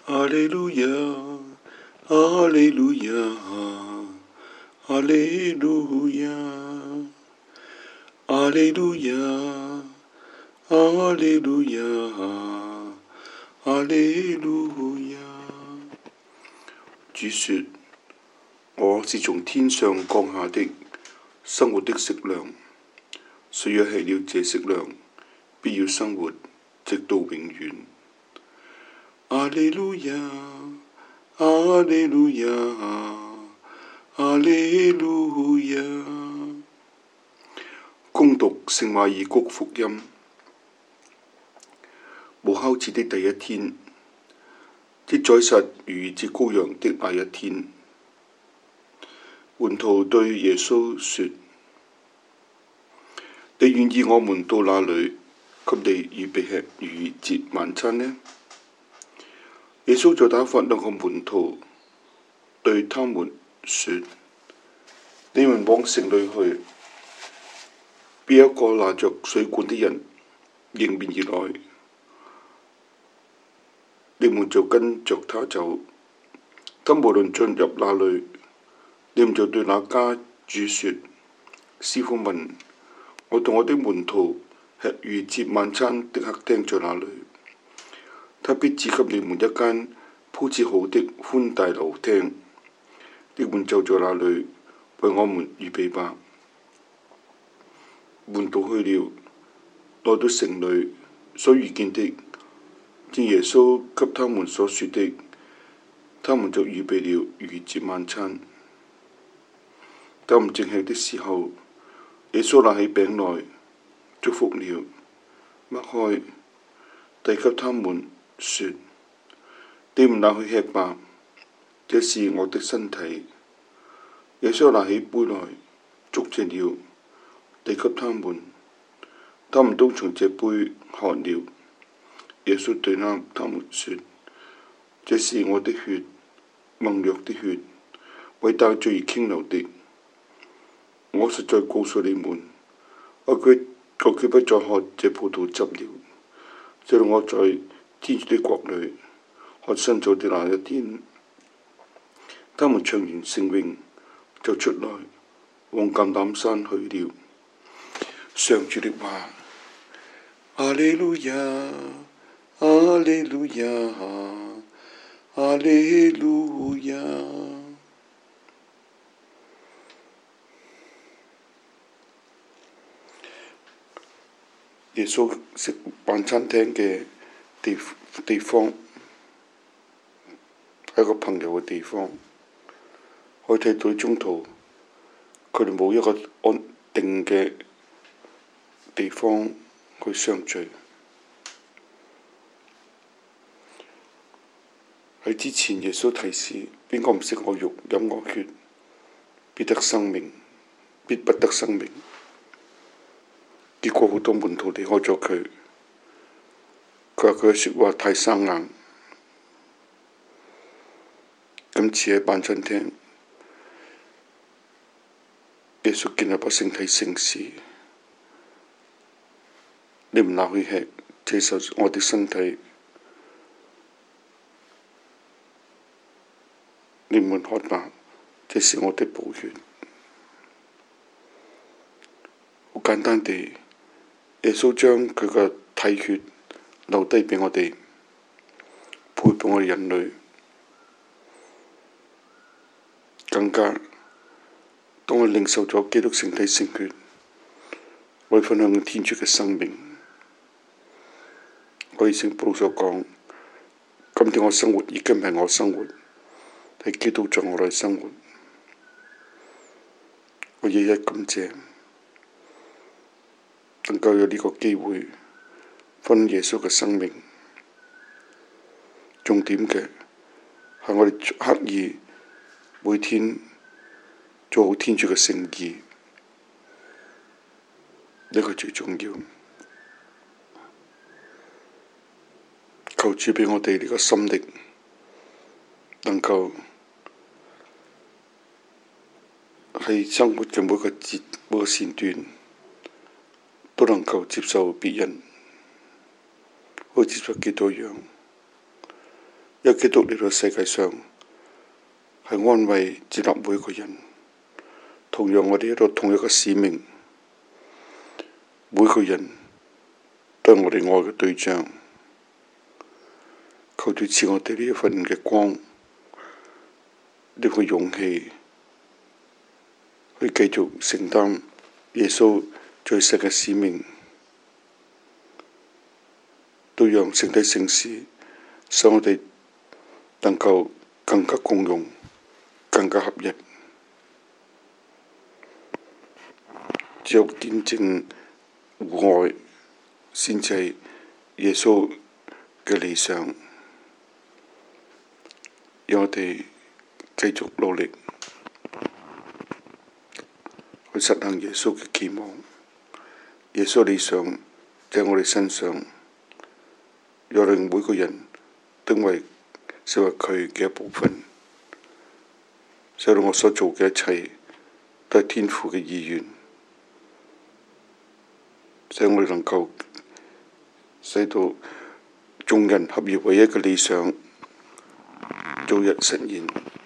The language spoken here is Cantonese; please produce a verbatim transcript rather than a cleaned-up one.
哈利路亞，哈利路亞，哈利路亞，哈利路亞，哈利路亞，哈利路亞。主說：我是從天上降下的生活的食糧，誰若吃了這食糧，必要生活直到永遠。哈利路亞，哈利路亞，哈利路亞。恭讀聖馬爾谷福音。無酵節的第一天，即宰殺逾越節羔羊的那一天，門徒對耶穌說：你願意我們到哪裏給你預備吃逾越節晚餐呢？耶穌就打發兩個門徒對他們說：你們往城裏去，必有一個拿着水管的人迎面而來，你們就跟着他走。他無論進入哪裏，你們就對那家主說：師傅問，我同我的門徒吃逾越節晚餐的客廳在哪裏？他必指給你們一間鋪設好的寬大樓廳，你們就在那裏為我們預備吧。門徒去了，來到城裏，所遇見的正耶穌給他們所說的，他們就預備了逾越節晚餐。他們正吃的時候，耶穌拿起餅來，祝福了，擘開，遞給他們，說：你們拿去吃吧，這是我的身體。耶穌拿起杯來，祝謝了，遞給他們，他們都從這杯喝了。耶穌對他們說：這是我的血，盟約的血，為大罪而傾流的。我實在告訴你們，我決我決不再喝這葡萄汁了，直到我在天主的國裏喝新酒的那一天。他們唱完聖詠，就出來往橄欖山去了。上主的話。哈利路亞，哈利路亞，哈利路亞。耶穌食晚餐廳嘅地地方係一個朋友嘅地方，可以睇到中途佢哋冇一個安定嘅地方去相聚。喺之前，耶穌提示邊個唔食我肉、飲我血，必得生命，必不得生命。結果好多門徒離開咗佢，佢話佢嘅説話太生硬。今次喺晚餐廳，耶穌建立咗聖體聖事，你們拿去吃，這是我的身體；你們喝吧，這是我的寶血。好簡單地，耶穌將佢嘅體血留低畀我哋，陪伴我哋人類。更加，當我領受咗基督聖體聖血，我哋分享天主嘅生命。我以聖保羅所講：今天我生活已經唔係我生活，係基督在我內生活。我日日感謝，能夠有呢個機會分享耶穌嘅生命。重點嘅係我哋刻意每天做好天主嘅聖意，呢個最重要。求主畀我哋呢個心力，能夠喺生活嘅每個節每個時段都能夠接受別人，好似接受基督一樣， 有基督嚟到世界上係安慰接納每個人。同樣我哋有同一個使命，每個人都係我哋愛嘅對象。求主賜我哋呢一份嘅光，呢個勇氣去繼續承擔耶穌在世嘅使命，都讓聖體聖事使我哋能夠更加共融，更加合一。只有見證互愛，先至係耶穌嘅理想。讓我哋繼續努力去實行耶穌嘅期望。耶穌理想在我哋身上，讓令每個人都為成為佢嘅一部分，使到我所做嘅一切都係天父嘅意願，使我哋能夠使到眾人合而為一嘅理想早日實現。